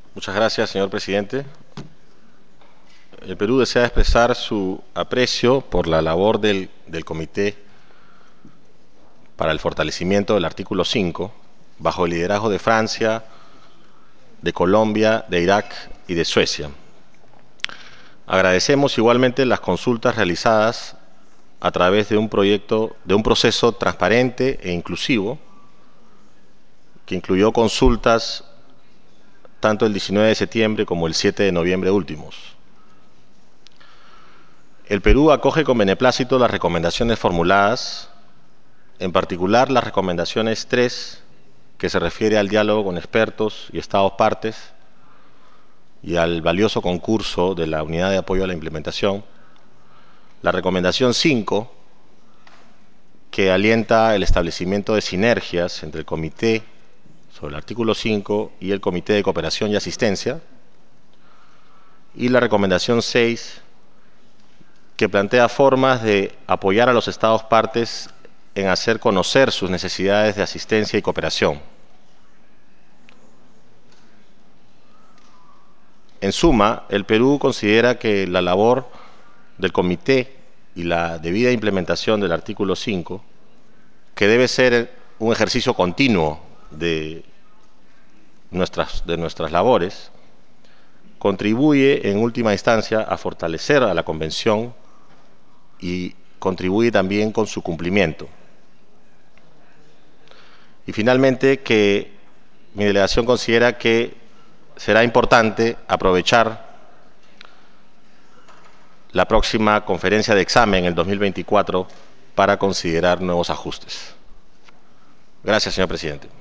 Muchas gracias, señor presidente. El Perú desea expresar su aprecio por la labor del Comité para el fortalecimiento del artículo 5, bajo el liderazgo de Francia, de Colombia, de Irak y de Suecia. Agradecemos igualmente las consultas realizadas a través de un proceso transparente e inclusivo que incluyó consultas tanto el 19 de septiembre como el 7 de noviembre últimos. El Perú acoge con beneplácito las recomendaciones formuladas, en particular las recomendaciones 3, que se refiere al diálogo con expertos y Estados partes y al valioso concurso de la Unidad de Apoyo a la Implementación. La recomendación 5, que alienta el establecimiento de sinergias entre el Comité sobre el artículo 5 y el Comité de Cooperación y Asistencia. Y la recomendación 6, que plantea formas de apoyar a los Estados partes en hacer conocer sus necesidades de asistencia y cooperación. En suma, el Perú considera que la labor del Comité y la debida implementación del artículo 5, que debe ser un ejercicio continuo de nuestras labores, contribuye en última instancia a fortalecer a la Convención y contribuye también con su cumplimiento. Y finalmente, que mi delegación considera que será importante aprovechar la próxima conferencia de examen en el 2024 para considerar nuevos ajustes. Gracias, señor presidente.